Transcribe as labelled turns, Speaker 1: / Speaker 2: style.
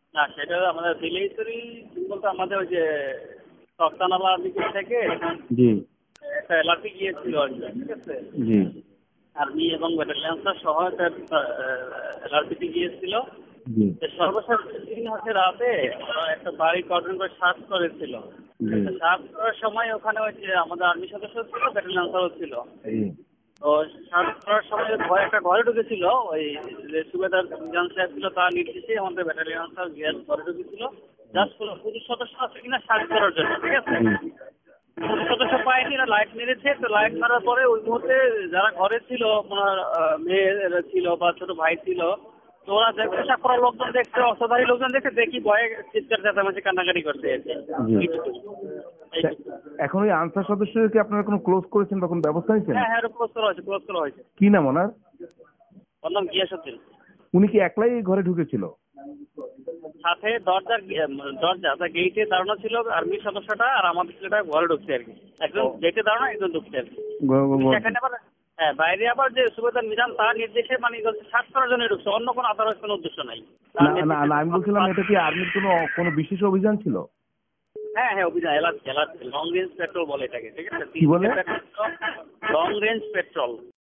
Speaker 1: না, সেটা আমাদের বিলেইছড়ি বলতে আমাদের ওই যে তক্তানালার দিকে থেকে
Speaker 2: জি
Speaker 1: একটা এলাকায় গিয়েছিল আর কি, ঠিক আছে।
Speaker 2: জি
Speaker 1: আর্মি এবং ব্যাটালিয়ানসের সহায়তায় এলআরপিতে গিয়েছিল।
Speaker 2: জি
Speaker 1: সর্বশেষ দিন হচ্ছে রাতে ওরা একটা বাড়ি কর্ডন করে সার্চ করেছিল।
Speaker 2: জি
Speaker 1: সার্চ করার সময় ওখানে ওই যে আমাদের আর্মি সদস্য ছিল, ব্যাটালিয়ানসও ছিল।
Speaker 2: জি
Speaker 1: তো সার্চ করার সময় ভয় একটা ঘরে ঢুকেছিল, ওই যে সুবেদার মিজান সাহেব ছিল তার নির্দেশে আমাদের ব্যাটালিয়ানসরা ঘরে ঢুকেছিল জাস্ট পুলিশ সদস্য আছে কিনা সার্চ করার জন্য, ঠিক আছে। পুলিশ সদস্য পায়নি, না লাইট মেরেছে। তো লাইট মারার পরে ওই মুহূর্তে যারা ঘরে ছিল, ওনার মেয়ে ছিল বা ছোট ভাই ছিল, তো ওরা পোশাক পরা লোকজন দেখছে, অস্ত্রধারী লোকজন দেখছে, দেখি ভয়ে চিৎকার চেঁচামেচি কান্নাকাটি করছে আর কি।
Speaker 2: এখন ওই আনসার সদস্যকে আপনারা কোনো ক্লোজ করেছেন বা কোনো ব্যবস্থা নিয়েছেন?
Speaker 1: হ্যাঁ হ্যাঁ, ক্লোজ করা হয়েছে, ক্লোজ করা হয়েছে।
Speaker 2: কি নাম ওনার?
Speaker 1: ওর নাম গিয়াসউদ্দিন।
Speaker 2: উনি কি একলাই ঘরে ঢুকেছিল?
Speaker 1: সাথে দরজা গেটে দাঁড়ানো ছিল আর্মির সদস্যটা, আর আমাদের ছেলেটা ঘরে ঢুকছে আর কি। একজন গেটে দাঁড়ানো, একজন ঢুকছে আর কি। সেখানে আবার হ্যাঁ, বাইরে আবার যে সুবেদার মিজান তার নির্দেশে মানে সার্চ করার জন্য ঢুকছে, অন্য কোনো আদারওয়াইজ কোনো উদ্দেশ্য নাই।
Speaker 2: না না, আমি বলছিলাম এটা কি আর্মির কোনো বিশেষ অভিযান ছিল?
Speaker 1: হ্যাঁ হ্যাঁ, অভিযান এলাচ লং রেঞ্জ পেট্রোল বলে এটাকে, ঠিক আছে।
Speaker 2: কি বলে?
Speaker 1: Long range petrol.